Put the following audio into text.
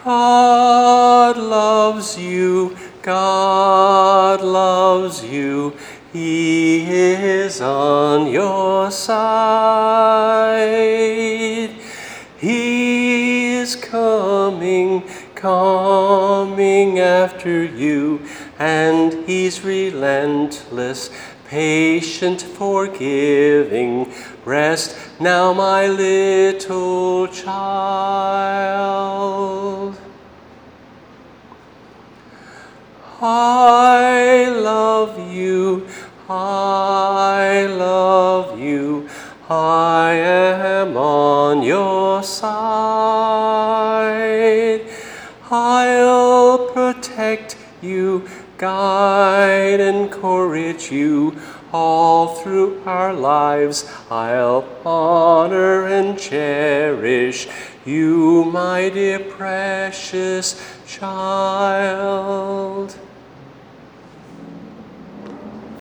God loves you, God loves you, He is on your side. He is coming, coming after you, and He's relentless, patient, forgiving. Rest now, my little child. I love you, I love you, I am on your side. I'll protect you, guide, encourage you all through our lives. I'll honor and cherish you, my dear precious child.